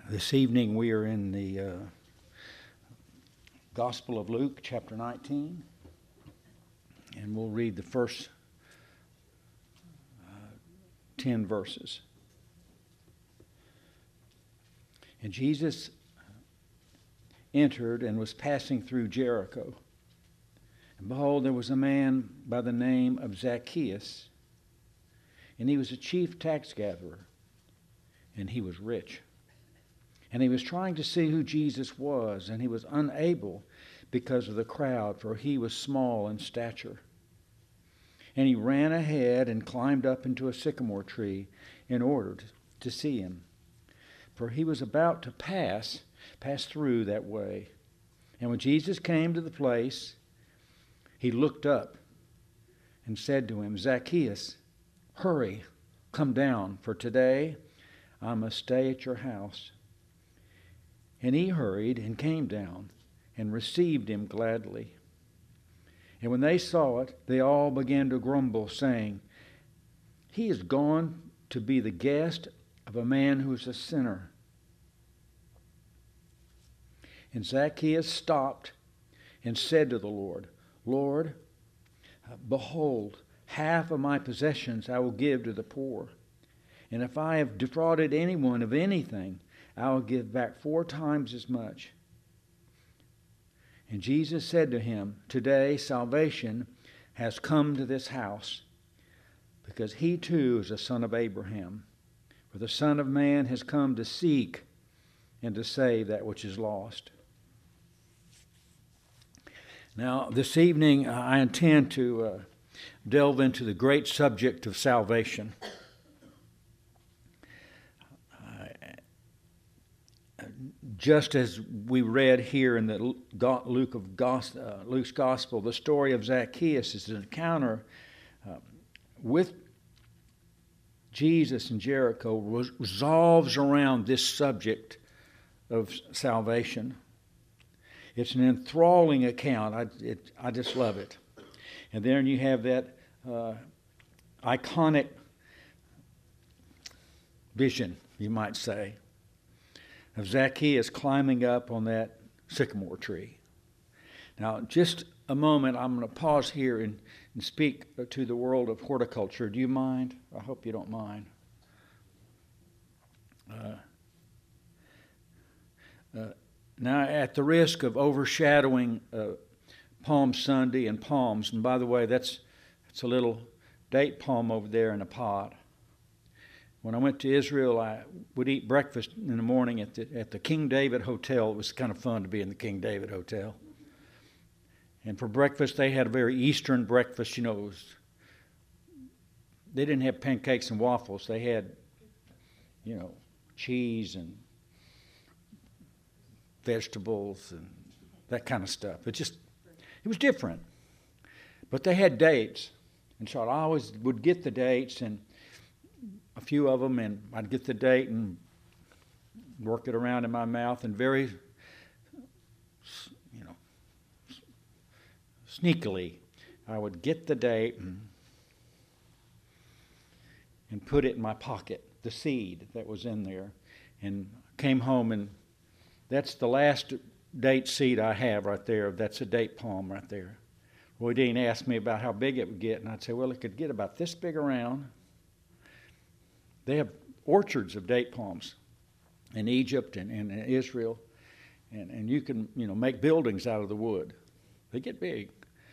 This evening we are in the Gospel of Luke, chapter 19, and we'll read the first 10 verses. And Jesus entered and was passing through Jericho. And behold, there was a man by the name of Zacchaeus, and he was a chief tax gatherer, and he was rich. And he was trying to see who Jesus was, and he was unable because of the crowd, for he was small in stature. And he ran ahead and climbed up into a sycamore tree in order to see him, for he was about to pass through that way. And when Jesus came to the place, he looked up and said to him, Zacchaeus, hurry, come down, for today I must stay at your house. And he hurried and came down and received him gladly. And when they saw it, they all began to grumble, saying, he is gone to be the guest of a man who is a sinner. And Zacchaeus stopped and said to the Lord, Lord, behold, half of my possessions I will give to the poor. And if I have defrauded anyone of anything, I will give back 4 times as much. And Jesus said to him, today salvation has come to this house, because he too is a son of Abraham. For the Son of Man has come to seek and to save that which is lost. Now, this evening I intend to delve into the great subject of salvation. Just as we read here in the Luke's Gospel, the story of Zacchaeus is an encounter with Jesus in Jericho revolves around this subject of salvation. It's an enthralling account. I just love it. And then you have that iconic vision, you might say, of Zacchaeus climbing up on that sycamore tree. Now, just a moment, I'm going to pause here and speak to the world of horticulture. Do you mind? I hope you don't mind. Now, at the risk of overshadowing Palm Sunday and palms, and by the way, that's a little date palm over there in a pot. When I went to Israel, I would eat breakfast in the morning at the King David Hotel. It was kind of fun to be in the King David Hotel. And for breakfast, they had a very Eastern breakfast. They didn't have pancakes and waffles. They had, cheese and vegetables and that kind of stuff. It was different. But they had dates. And so I always would get the dates and a few of them, and I'd get the date and work it around in my mouth, and very, sneakily, I would get the date and put it in my pocket, the seed that was in there, and came home, and that's the last date seed I have right there. That's a date palm right there. Roy Dean asked me about how big it would get, and I'd say, well, it could get about this big around. They have orchards of date palms in Egypt and in Israel, and you can make buildings out of the wood. They get big,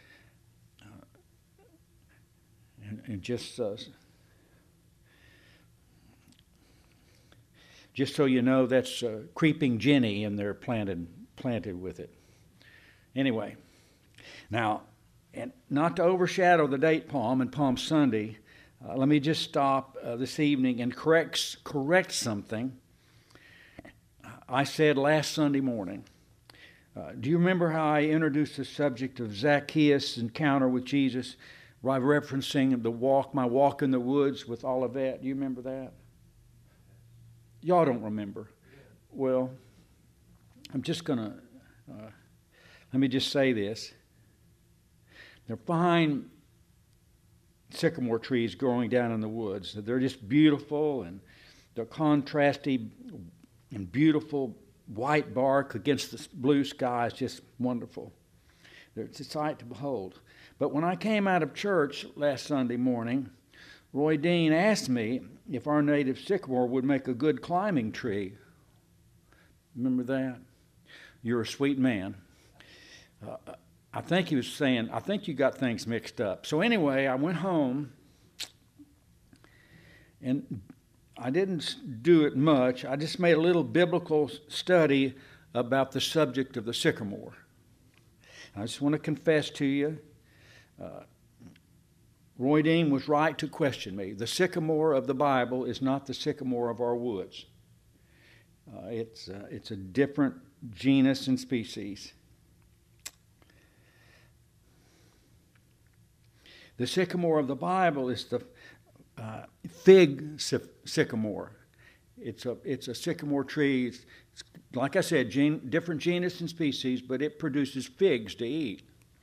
and just so you know, that's creeping Jenny, and they're planted with it. Anyway, now, and not to overshadow the date palm and Palm Sunday. Let me just stop this evening and correct something I said last Sunday morning. Do you remember how I introduced the subject of Zacchaeus' encounter with Jesus by referencing my walk in the woods with Olivet? Do you remember that? Y'all don't remember. Well, I'm just going to, let me just say this. They're fine sycamore trees growing down in the woods. They're just beautiful, and they're contrasty and beautiful white bark against the blue sky is just wonderful. It's a sight to behold. But when I came out of church last Sunday morning, Roy Dean asked me if our native sycamore would make a good climbing tree. Remember that? You're a sweet man. I think he was saying, I think you got things mixed up. So anyway, I went home, and I didn't do it much. I just made a little biblical study about the subject of the sycamore. I just want to confess to you, Roy Dean was right to question me. The sycamore of the Bible is not the sycamore of our woods. It's a different genus and species. The sycamore of the Bible is the fig sycamore. It's a sycamore tree. It's, like I said, different genus and species, but it produces figs to eat.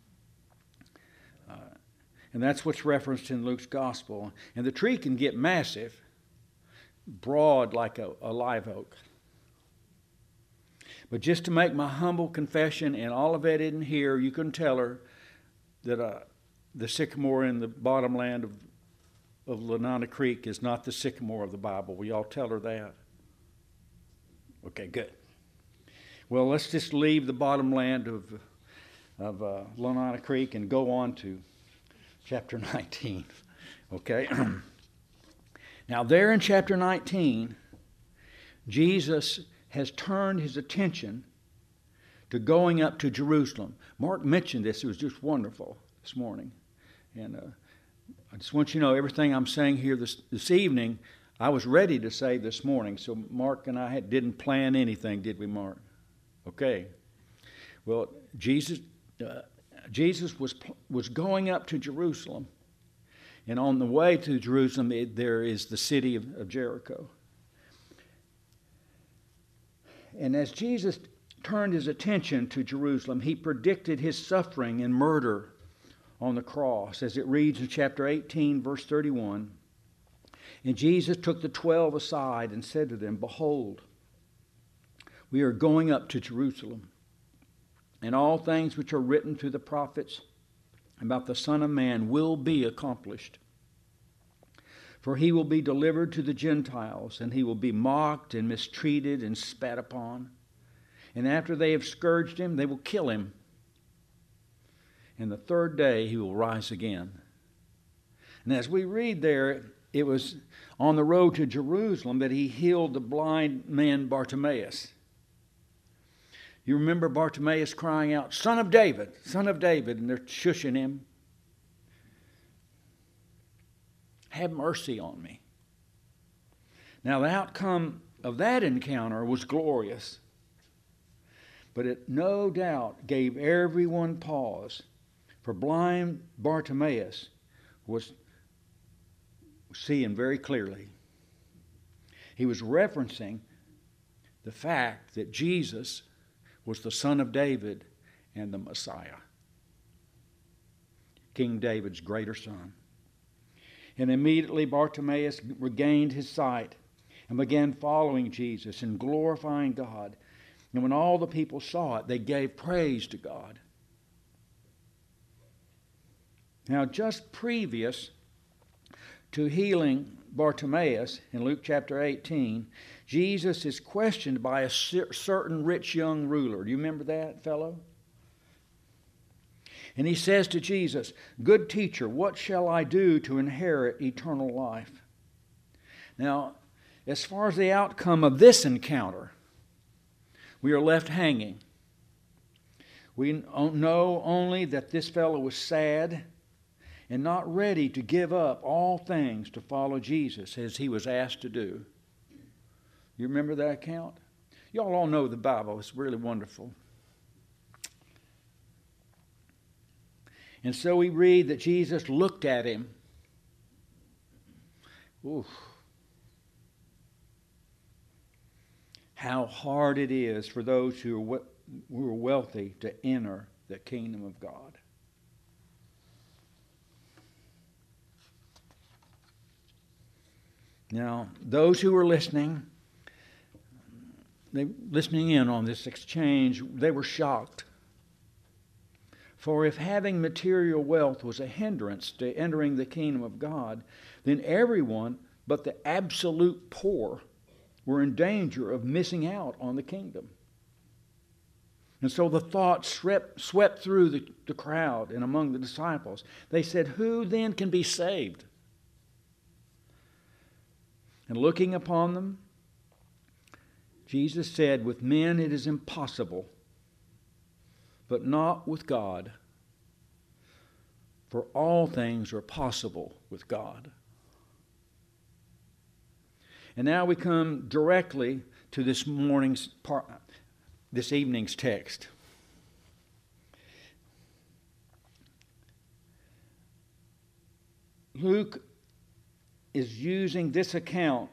And that's what's referenced in Luke's gospel. And the tree can get massive, broad like a live oak. But just to make my humble confession, and Olivet isn't here, you can tell her that the sycamore in the bottomland of Lenana Creek is not the sycamore of the Bible. Will y'all tell her that? Okay, good. Well, let's just leave the bottomland of Lenana Creek and go on to chapter 19. Okay? Now, there in chapter 19, Jesus has turned his attention to going up to Jerusalem. Mark mentioned this. It was just wonderful this morning. And I just want you to know everything I'm saying here this evening, I was ready to say this morning. So Mark and I didn't plan anything, did we, Mark? Okay. Well, Jesus was going up to Jerusalem. And on the way to Jerusalem, there is the city of Jericho. And as Jesus turned his attention to Jerusalem, he predicted his suffering and murder on the cross, as it reads in chapter 18, verse 31. And Jesus took the 12 aside and said to them, "Behold, we are going up to Jerusalem, and all things which are written through the prophets about the Son of Man will be accomplished. For he will be delivered to the Gentiles, and he will be mocked and mistreated and spat upon. And after they have scourged him, they will kill him. And the third day he will rise again." And as we read there, it was on the road to Jerusalem that he healed the blind man Bartimaeus. You remember Bartimaeus crying out, Son of David, and they're shushing him. Have mercy on me. Now, the outcome of that encounter was glorious, but it no doubt gave everyone pause, for blind Bartimaeus was seeing very clearly. He was referencing the fact that Jesus was the Son of David and the Messiah, King David's greater son. And immediately Bartimaeus regained his sight and began following Jesus and glorifying God. And when all the people saw it, they gave praise to God. Now, just previous to healing Bartimaeus in Luke chapter 18, Jesus is questioned by a certain rich young ruler. Do you remember that fellow? And he says to Jesus, "Good teacher, what shall I do to inherit eternal life?" Now, as far as the outcome of this encounter, we are left hanging. We know only that this fellow was sad and not ready to give up all things to follow Jesus as he was asked to do. You remember that account? Y'all all know the Bible. It's really wonderful. And so we read that Jesus looked at him. Oof. How hard it is for those who are wealthy to enter the kingdom of God. Now, those who are listening, listening in on this exchange, they were shocked. For if having material wealth was a hindrance to entering the kingdom of God, then everyone but the absolute poor were in danger of missing out on the kingdom. And so the thought swept through the crowd and among the disciples. They said, "Who then can be saved?" And looking upon them, Jesus said, "With men it is impossible, but not with God. For all things are possible with God." And now we come directly to this evening's text. Luke is using this account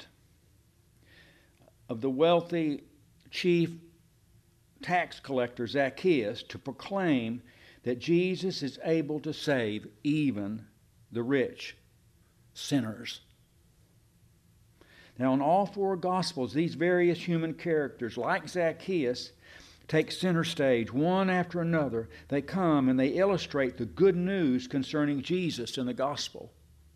of the wealthy chief tax collector Zacchaeus to proclaim that Jesus is able to save even the rich sinners. Now, in all four Gospels, these various human characters, like Zacchaeus, take center stage one after another. They come and they illustrate the good news concerning Jesus in the Gospel.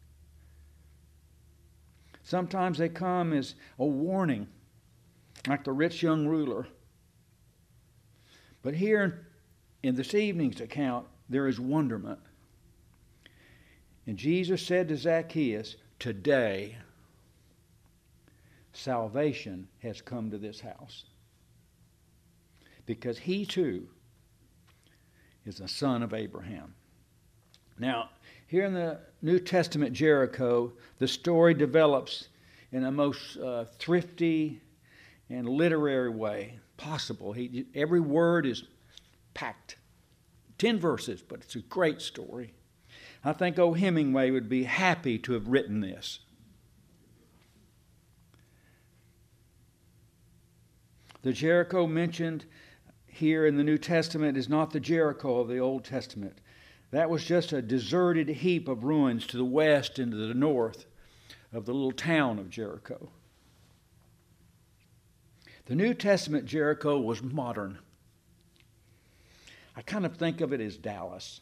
Sometimes they come as a warning, like the rich young ruler. But here in this evening's account, there is wonderment. And Jesus said to Zacchaeus, "Today, salvation has come to this house." Because he too is a son of Abraham. Now, here in the New Testament Jericho, the story develops in a most thrifty and literary way possible. Every word is packed. 10 verses, but it's a great story. I think O. Hemingway would be happy to have written this. The Jericho mentioned here in the New Testament is not the Jericho of the Old Testament. That was just a deserted heap of ruins to the west and to the north of the little town of Jericho. The New Testament Jericho was modern. I kind of think of it as Dallas.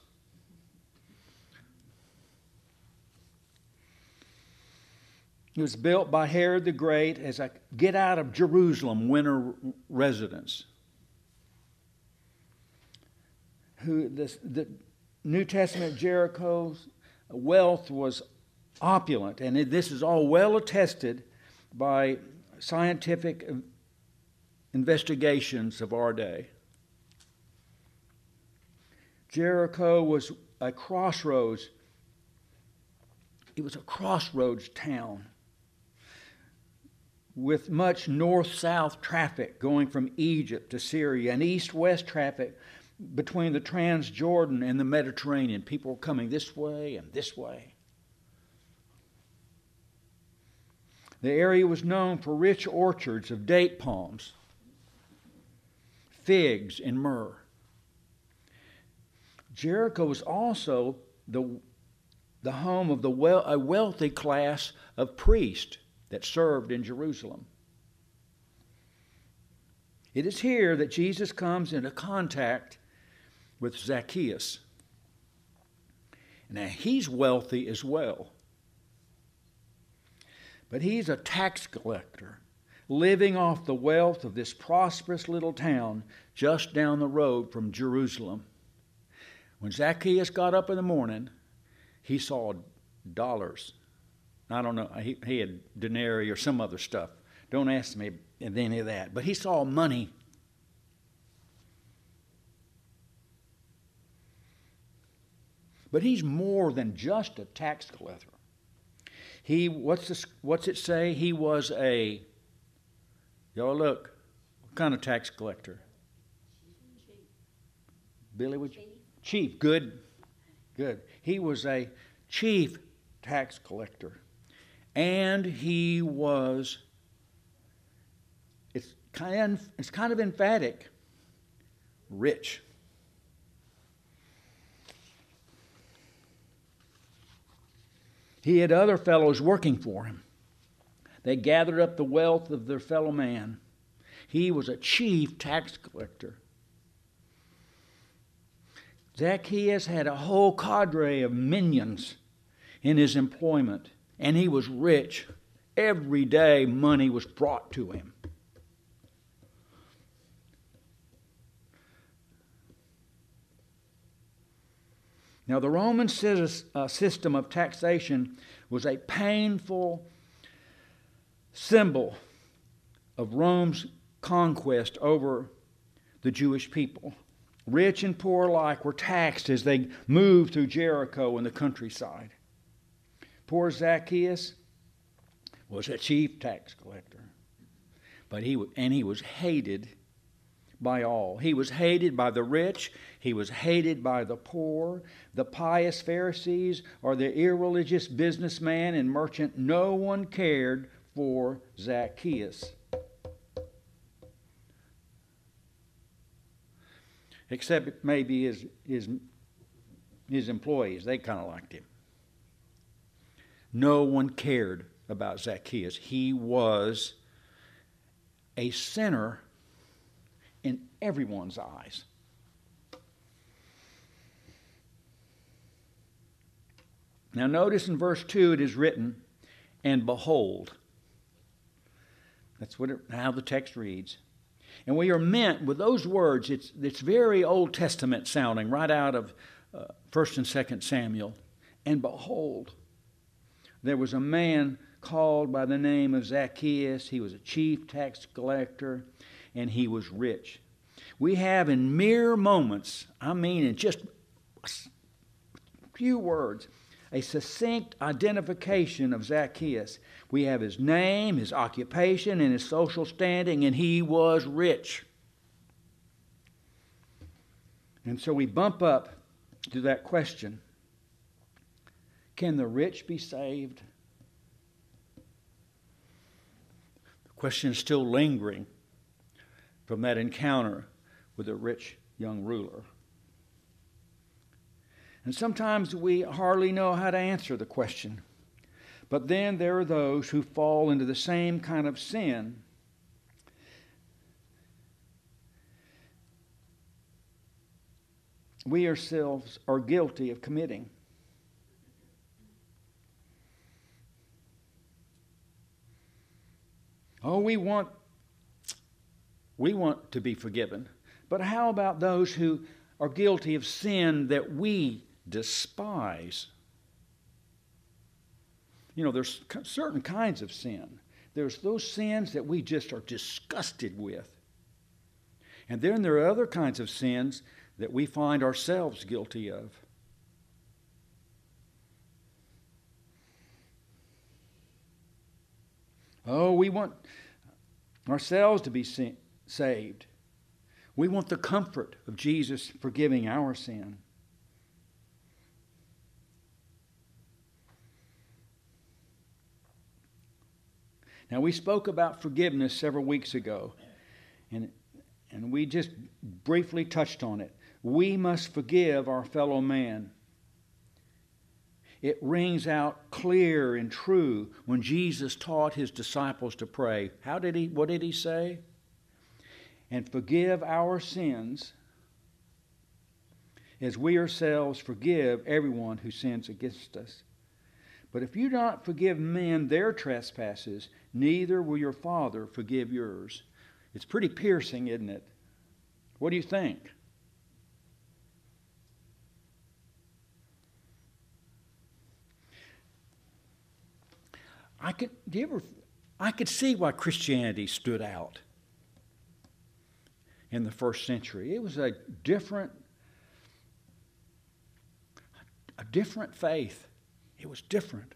It was built by Herod the Great as a get out of Jerusalem winter residence. The New Testament Jericho's wealth was opulent, and this is all well attested by scientific investigations of our day. Jericho was a crossroads. It was a crossroads town with much north-south traffic going from Egypt to Syria and east-west traffic between the Transjordan and the Mediterranean. People were coming this way and this way. The area was known for rich orchards of date palms, figs, and myrrh. Jericho was also the home of a wealthy class of priests that served in Jerusalem. It is here that Jesus comes into contact with Zacchaeus. Now, he's wealthy as well. But he's a tax collector living off the wealth of this prosperous little town just down the road from Jerusalem. When Zacchaeus got up in the morning, he saw dollars. I don't know, he had denarii or some other stuff. Don't ask me any of that. But he saw money. But he's more than just a tax collector. What's it say? He was y'all look, what kind of tax collector? Billy, would you? Chief, good. He was a chief tax collector. And he was, it's kind of emphatic, rich. He had other fellows working for him. They gathered up the wealth of their fellow man. He was a chief tax collector. Zacchaeus had a whole cadre of minions in his employment, and he was rich. Every day money was brought to him. Now, the Roman system of taxation was a painful symbol of Rome's conquest over the Jewish people. Rich and poor alike were taxed as they moved through Jericho and the countryside. Poor Zacchaeus was a chief tax collector, but he was hated by all. He was hated by the rich. He was hated by the poor, the pious Pharisees, or the irreligious businessman and merchant. No one cared for Zacchaeus, except maybe his employees. They kind of liked him. No one cared about Zacchaeus. He was a sinner in everyone's eyes. Now notice in verse 2 it is written, "And behold." That's how the text reads. And we are meant with those words, it's very Old Testament sounding, right out of 1 and 2 Samuel. And behold, there was a man called by the name of Zacchaeus. He was a chief tax collector, and he was rich. We have in mere moments, in just a few words, a succinct identification of Zacchaeus. We have his name, his occupation, and his social standing, and he was rich. And so we bump up to that question: can the rich be saved? The question is still lingering from that encounter with a rich young ruler. And sometimes we hardly know how to answer the question. But then there are those who fall into the same kind of sin. We ourselves are guilty of committing. Oh, we want to be forgiven. But how about those who are guilty of sin that we despise? There's certain kinds of sin. There's those sins that we just are disgusted with. And then there are other kinds of sins that we find ourselves guilty of. Oh, we want ourselves to be saved. We want the comfort of Jesus forgiving our sin. Now, we spoke about forgiveness several weeks ago, and we just briefly touched on it. We must forgive our fellow man. It rings out clear and true when Jesus taught his disciples to pray. What did he say? And forgive our sins as we ourselves forgive everyone who sins against us. But if you do not forgive men their trespasses, neither will your Father forgive yours. It's pretty piercing, isn't it? What do you think? I could see why Christianity stood out in the first century. It was a different faith. It was different.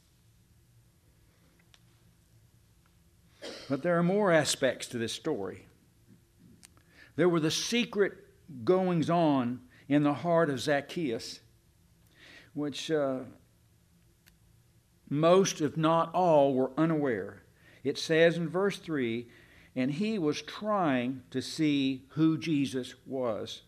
But there are more aspects to this story. There were the secret goings-on in the heart of Zacchaeus, which most, if not all, were unaware. It says in verse 3, and he was trying to see who Jesus was.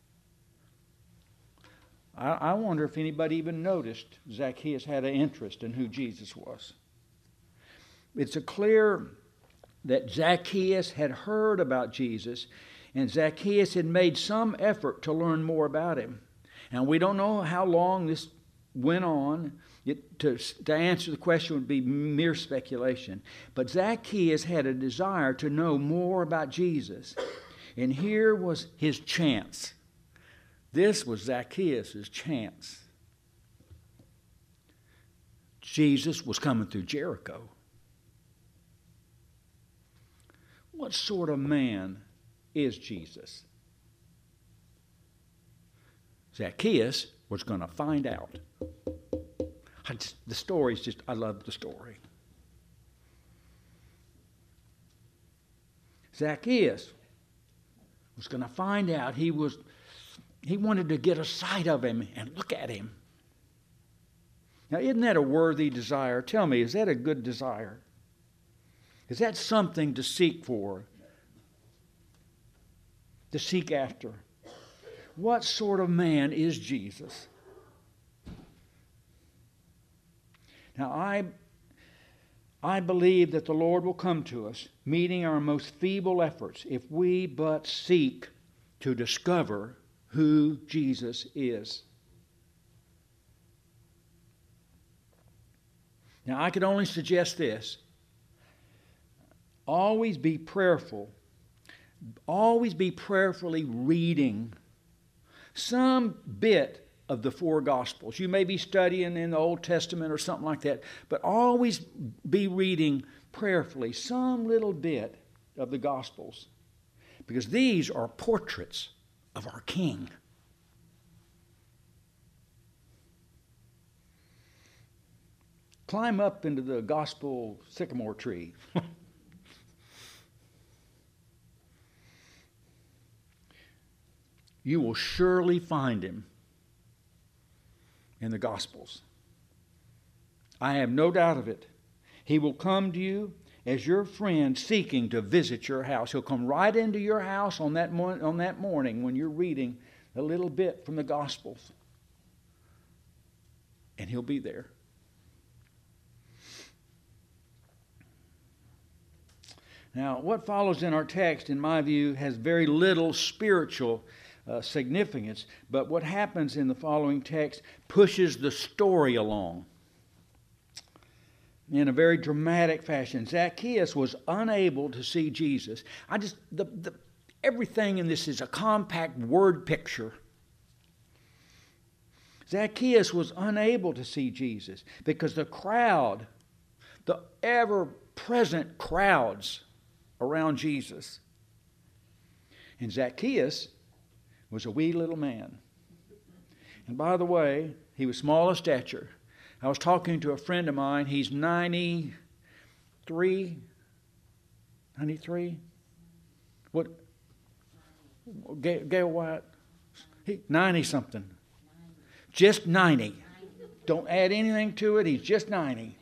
I wonder if anybody even noticed Zacchaeus had an interest in who Jesus was. It's a clear that Zacchaeus had heard about Jesus, and Zacchaeus had made some effort to learn more about him. Now, we don't know how long this went on. To answer the question would be mere speculation. But Zacchaeus had a desire to know more about Jesus. And here was his chance. This was Zacchaeus' chance. Jesus was coming through Jericho. What sort of man is Jesus? Zacchaeus was going to find out. The story's just, I love the story. Zacchaeus was going to find out. He wanted to get a sight of him and look at him. Now, isn't that a worthy desire? Tell me, is that a good desire? Is that something to seek for? To seek after? What sort of man is Jesus? Now, I believe that the Lord will come to us, meeting our most feeble efforts, if we but seek to discover who Jesus is. Now, I could only suggest this. Always be prayerful. Always be prayerfully reading some bit of the four Gospels. You may be studying in the Old Testament or something like that, but always be reading prayerfully some little bit of the Gospels, because these are portraits of our King. Climb up into the gospel sycamore tree. You will surely find him in the Gospels. I have no doubt of it. He will come to you as your friend seeking to visit your house. He'll come right into your house on that morning when you're reading a little bit from the Gospels. And he'll be there. Now, what follows in our text, in my view, has very little spiritual significance, but what happens in the following text pushes the story along in a very dramatic fashion. Zacchaeus was unable to see Jesus. Everything in this is a compact word picture. Zacchaeus was unable to see Jesus because the crowd, the ever-present crowds around Jesus. And Zacchaeus was a wee little man. And by the way, he was small of stature. I was talking to a friend of mine. He's 93. What? Gail White? 90-something. Just 90. Don't add anything to it. He's just 90.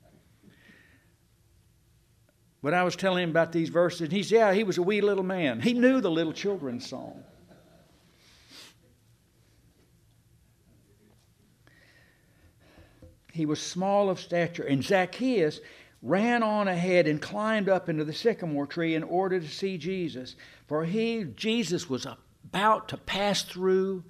But I was telling him about these verses, and he said, yeah, he was a wee little man. He knew the little children's song. He was small of stature, and Zacchaeus ran on ahead and climbed up into the sycamore tree in order to see Jesus. For Jesus was about to pass through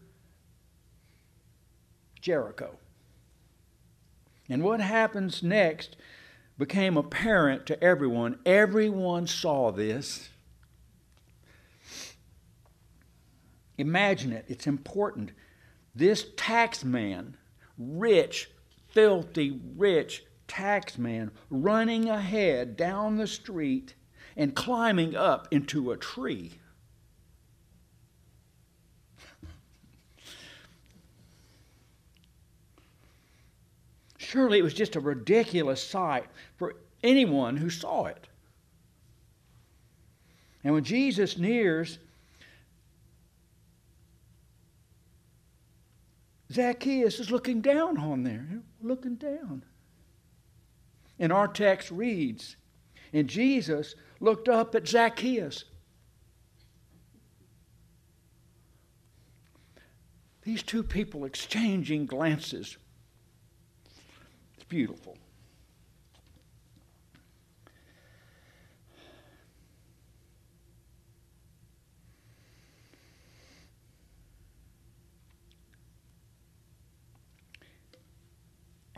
Jericho. And what happens next became apparent to everyone. Everyone saw this. Imagine it. It's important. This tax man, filthy rich tax man, running ahead down the street and climbing up into a tree. Surely it was just a ridiculous sight for anyone who saw it. And when Jesus nears, Zacchaeus is looking down on there, looking down. And our text reads, and Jesus looked up at Zacchaeus. These two people exchanging glances. It's beautiful.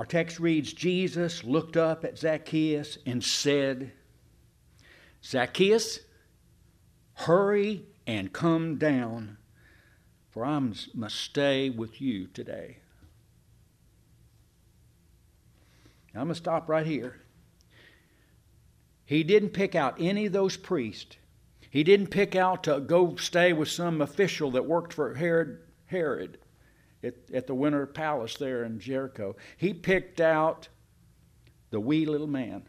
Our text reads, Jesus looked up at Zacchaeus and said, Zacchaeus, hurry and come down, for I must stay with you today. Now, I'm going to stop right here. He didn't pick out any of those priests. He didn't pick out to go stay with some official that worked for Herod at the winter palace there in Jericho. He picked out the wee little man.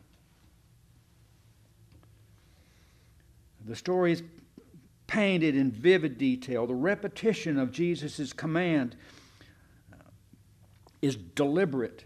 The story is painted in vivid detail. The repetition of Jesus' command is deliberate.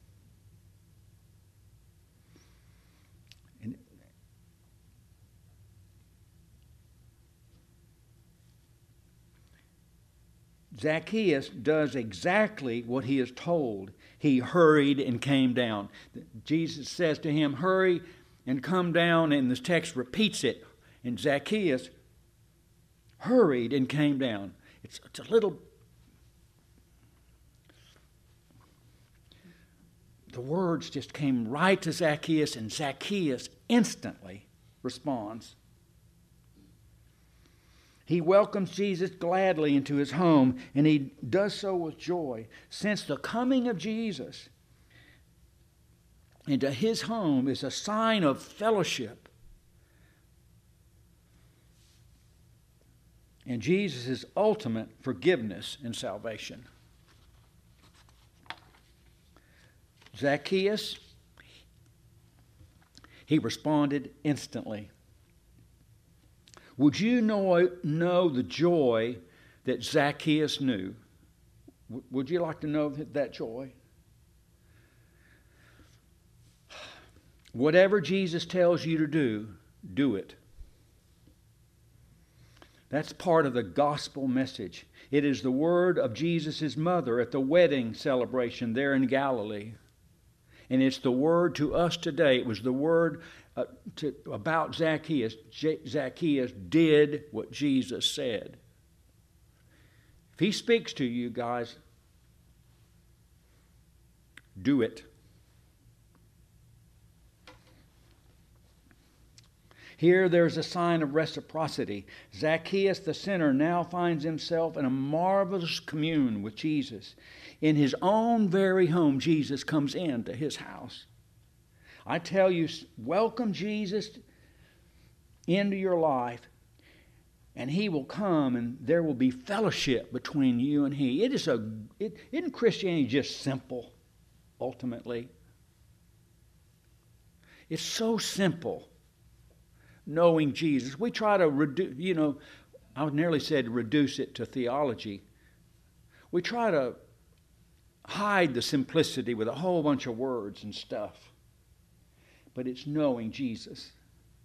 Zacchaeus does exactly what he is told. He hurried and came down. Jesus says to him, hurry and come down, and this text repeats it. And Zacchaeus hurried and came down. It's a little... The words just came right to Zacchaeus, and Zacchaeus instantly responds. He welcomes Jesus gladly into his home, and he does so with joy. Since the coming of Jesus into his home is a sign of fellowship and Jesus' ultimate forgiveness and salvation. Zacchaeus, he responded instantly. Would you know the joy that Zacchaeus knew? Would you like to know that joy? Whatever Jesus tells you to do, do it. That's part of the gospel message. It is the word of Jesus' mother at the wedding celebration there in Galilee. And it's the word to us today. It was the word about Zacchaeus. Zacchaeus did what Jesus said. If he speaks to you, guys, do it. Here there's a sign of reciprocity. Zacchaeus the sinner now finds himself in a marvelous commune with Jesus. In his own very home, Jesus comes into his house. I tell you, welcome Jesus into your life, and he will come, and there will be fellowship between you and he. Isn't Christianity just simple, ultimately? It's so simple, knowing Jesus. We try to reduce, I nearly said reduce it to theology. We try to hide the simplicity with a whole bunch of words and stuff. But it's knowing Jesus.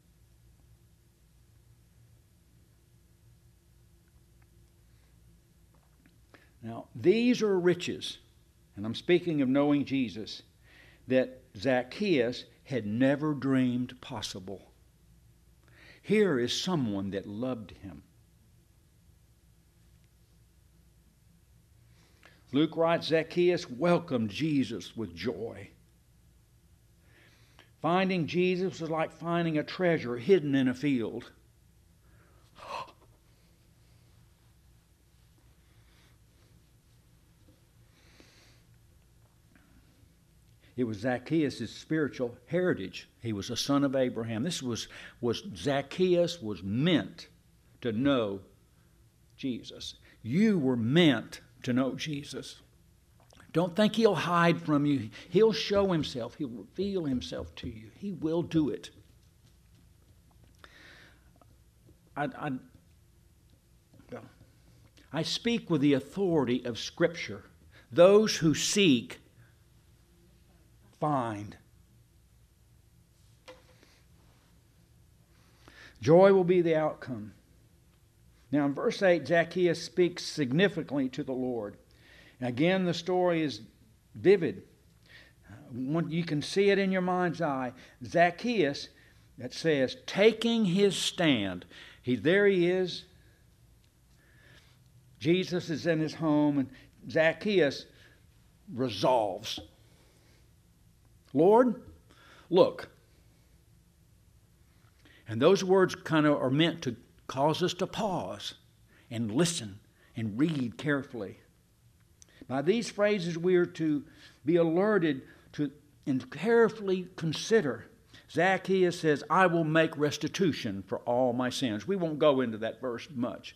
Now, these are riches, and I'm speaking of knowing Jesus, that Zacchaeus had never dreamed possible. Here is someone that loved him. Luke writes, Zacchaeus welcomed Jesus with joy. Finding Jesus was like finding a treasure hidden in a field. It was Zacchaeus' spiritual heritage. He was a son of Abraham. This was Zacchaeus was meant to know Jesus. You were meant to know Jesus. Don't think he'll hide from you. He'll show himself. He'll reveal himself to you. He will do it. I speak with the authority of Scripture. Those who seek, find. Joy will be the outcome. Now in verse 8, Zacchaeus speaks significantly to the Lord. Again, the story is vivid. You can see it in your mind's eye. Zacchaeus, that says, taking his stand. There he is. Jesus is in his home, and Zacchaeus resolves. Lord, look. And those words kind of are meant to cause us to pause and listen and read carefully. By these phrases, we are to be alerted to and carefully consider. Zacchaeus says, I will make restitution for all my sins. We won't go into that verse much.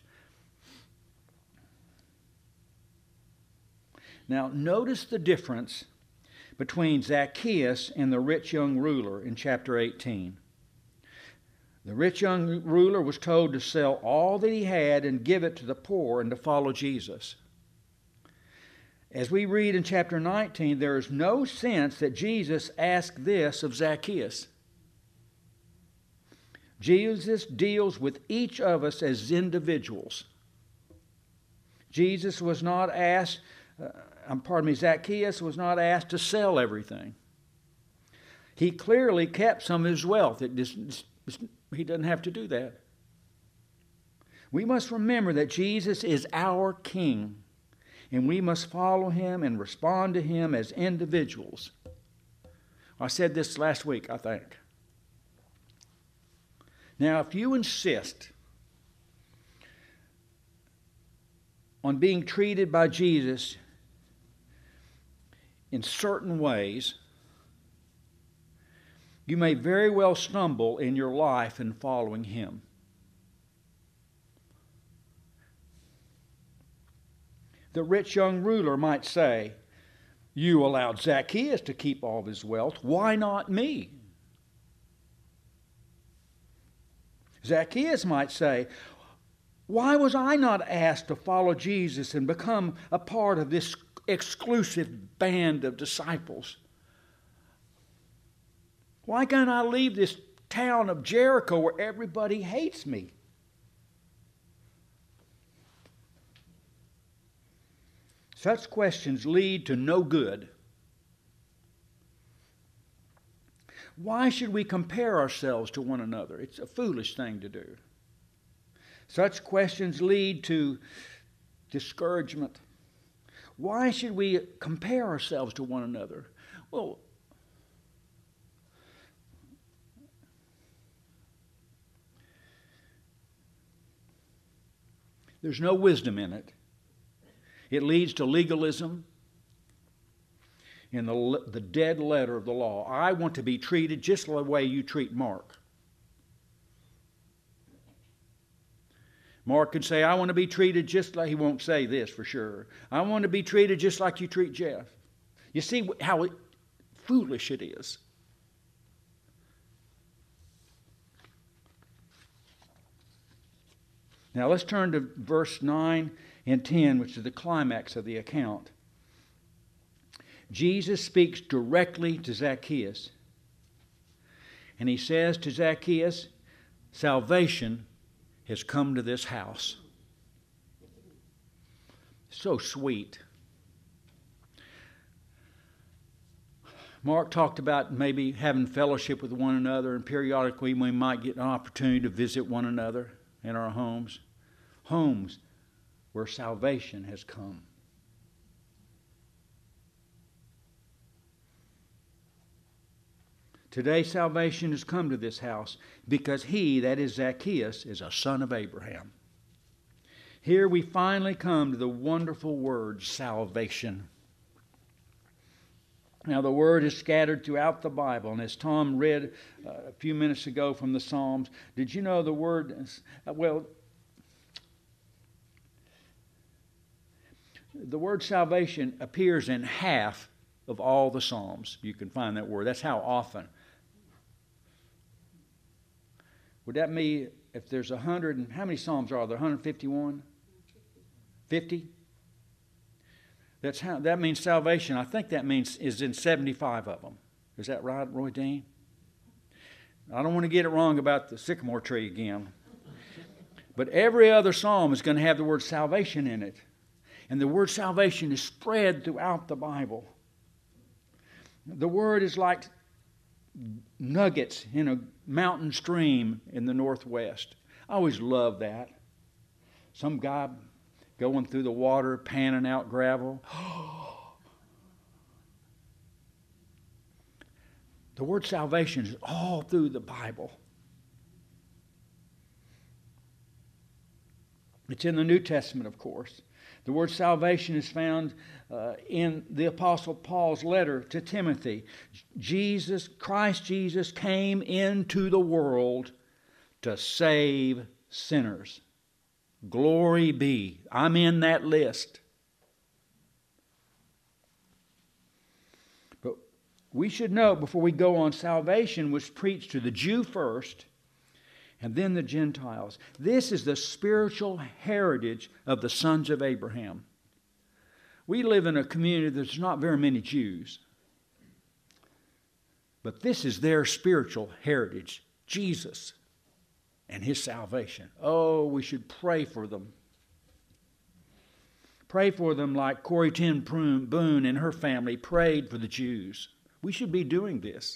Now, notice the difference between Zacchaeus and the rich young ruler in chapter 18. The rich young ruler was told to sell all that he had and give it to the poor and to follow Jesus. As we read in chapter 19, there is no sense that Jesus asked this of Zacchaeus. Jesus deals with each of us as individuals. Zacchaeus was not asked to sell everything. He clearly kept some of his wealth. He doesn't have to do that. We must remember that Jesus is our King, and we must follow him and respond to him as individuals. I said this last week, I think. Now, if you insist on being treated by Jesus in certain ways, you may very well stumble in your life in following him. The rich young ruler might say, you allowed Zacchaeus to keep all of his wealth. Why not me? Zacchaeus might say, why was I not asked to follow Jesus and become a part of this exclusive band of disciples? Why can't I leave this town of Jericho where everybody hates me? Such questions lead to no good. Why should we compare ourselves to one another? It's a foolish thing to do. Such questions lead to discouragement. Why should we compare ourselves to one another? Well, there's no wisdom in it. It leads to legalism in the dead letter of the law. I want to be treated just the way you treat Mark. Mark could say, I want to be treated just like, he won't say this for sure. I want to be treated just like you treat Jeff. You see how foolish it is. Now let's turn to verse 9 and 10, which is the climax of the account. Jesus speaks directly to Zacchaeus. And he says to Zacchaeus, salvation has come to this house. So sweet. Mark talked about maybe having fellowship with one another, and periodically we might get an opportunity to visit one another in our homes. Homes where salvation has come. Today salvation has come to this house because he, that is Zacchaeus, is a son of Abraham. Here we finally come to the wonderful word salvation. Now the word is scattered throughout the Bible, and as Tom read a few minutes ago from the Psalms, did you know the word, the word salvation appears in half of all the Psalms. You can find that word. That's how often. Would that mean if there's 100, how many Psalms are there? 151? 50? That means salvation. I think that means is in 75 of them. Is that right, Roy Dean? I don't want to get it wrong about the sycamore tree again. But every other psalm is going to have the word salvation in it. And the word salvation is spread throughout the Bible. The word is like nuggets in a mountain stream in the northwest. I always love that. Some guy going through the water, panning out gravel. The word salvation is all through the Bible. It's in the New Testament, of course. The word salvation is found in the Apostle Paul's letter to Timothy. Christ Jesus came into the world to save sinners. Glory be. I'm in that list. But we should know before we go on, salvation was preached to the Jew first and then the Gentiles. This is the spiritual heritage of the sons of Abraham. We live in a community there's not very many Jews. But this is their spiritual heritage, Jesus and his salvation. Oh, we should pray for them. Pray for them like Corrie ten Boom and her family prayed for the Jews. We should be doing this.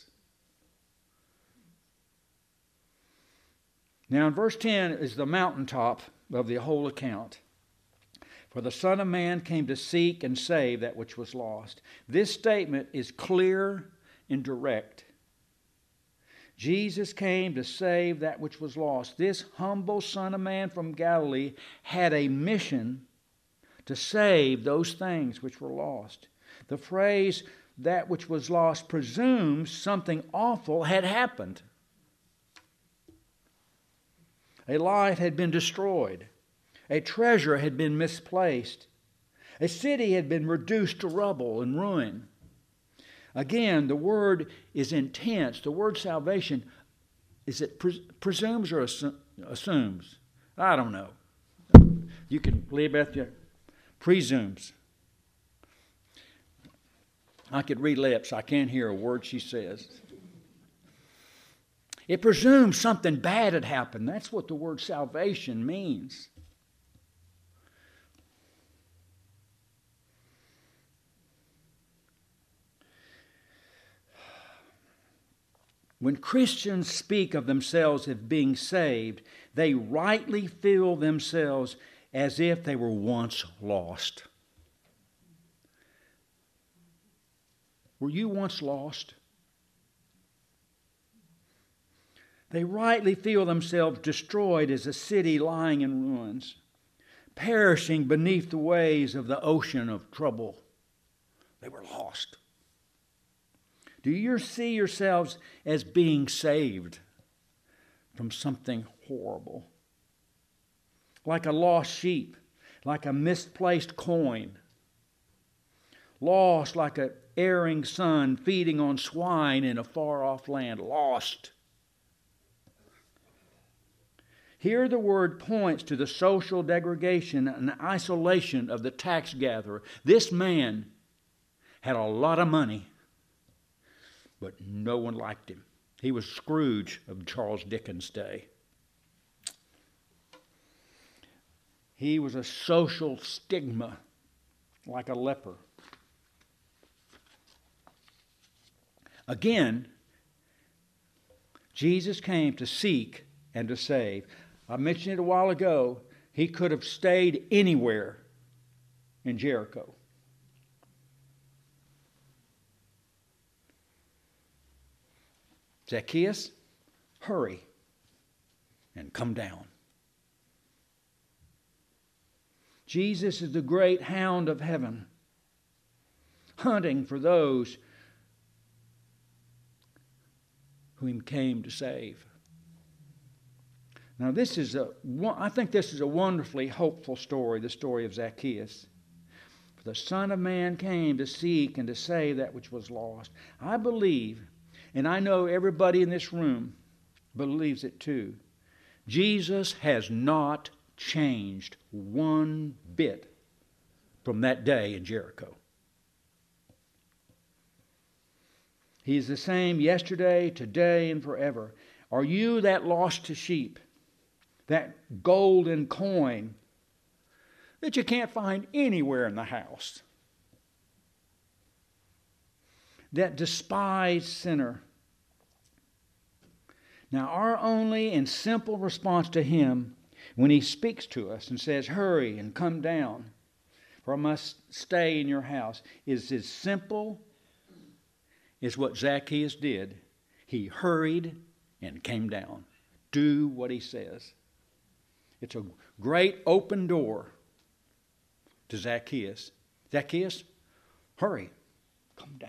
Now in verse 10 is the mountaintop of the whole account. For the Son of Man came to seek and save that which was lost. This statement is clear and direct. Jesus came to save that which was lost. This humble Son of Man from Galilee had a mission to save those things which were lost. The phrase, that which was lost, presumes something awful had happened. A life had been destroyed. A treasure had been misplaced. A city had been reduced to rubble and ruin. Again, the word is intense. The word salvation, is it presumes or assumes? I don't know. You can leave at your presumes. I could read lips. I can't hear a word she says. It presumes something bad had happened. That's what the word salvation means. When Christians speak of themselves as being saved, they rightly feel themselves as if they were once lost. Were you once lost? They rightly feel themselves destroyed as a city lying in ruins, perishing beneath the waves of the ocean of trouble. They were lost. Do you see yourselves as being saved from something horrible? Like a lost sheep, like a misplaced coin. Lost like an erring son feeding on swine in a far-off land. Lost. Here the word points to the social degradation and isolation of the tax gatherer. This man had a lot of money, but no one liked him. He was Scrooge of Charles Dickens' day. He was a social stigma, like a leper. Again, Jesus came to seek and to save. I mentioned it a while ago. He could have stayed anywhere in Jericho. Zacchaeus, hurry and come down. Jesus is the great hound of heaven, hunting for those whom he came to save. Now I think this is a wonderfully hopeful story, the story of Zacchaeus. For the Son of Man came to seek and to save that which was lost. I believe, and I know everybody in this room believes it too, Jesus has not changed one bit from that day in Jericho. He's the same yesterday, today, and forever. Are you that lost sheep, that golden coin that you can't find anywhere in the house? That despised sinner. Now, our only and simple response to him when he speaks to us and says, hurry and come down, for I must stay in your house, is as simple as what Zacchaeus did He hurried and came down. Do what he says. It's a great open door to Zacchaeus. Zacchaeus, hurry, come down.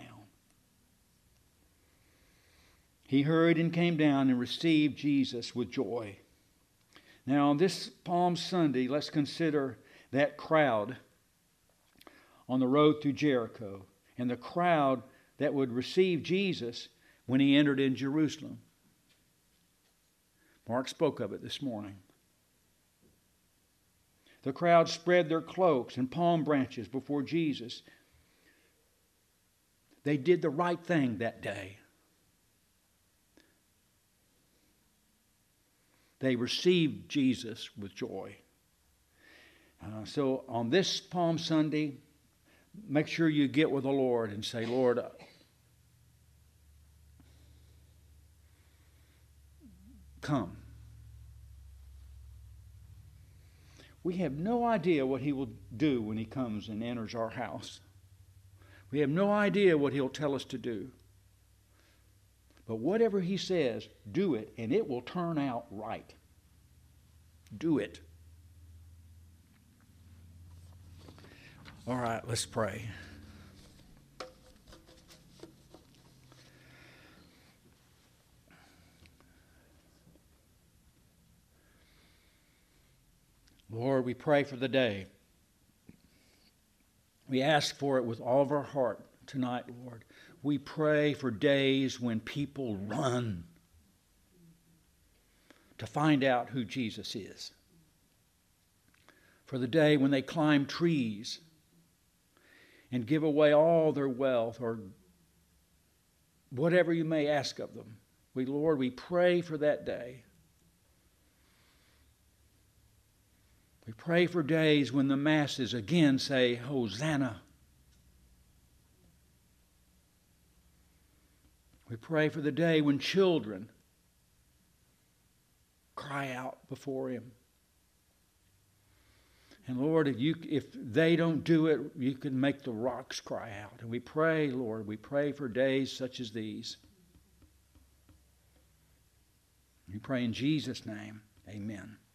He hurried and came down and received Jesus with joy. Now, on this Palm Sunday, let's consider that crowd on the road through Jericho and the crowd that would receive Jesus when he entered in Jerusalem. Mark spoke of it this morning. The crowd spread their cloaks and palm branches before Jesus. They did the right thing that day. They received Jesus with joy. So on this Palm Sunday, make sure you get with the Lord and say, Lord, come. We have no idea what he will do when he comes and enters our house. We have no idea what he'll tell us to do. But whatever he says, do it, and it will turn out right. Do it. All right, let's pray. Lord, we pray for the day. We ask for it with all of our heart tonight, Lord. We pray for days when people run to find out who Jesus is. For the day when they climb trees and give away all their wealth or whatever you may ask of them. Lord, we pray for that day. We pray for days when the masses again say, Hosanna. We pray for the day when children cry out before him. And Lord, if they don't do it, you can make the rocks cry out. And we pray, Lord, we pray for days such as these. We pray in Jesus' name. Amen.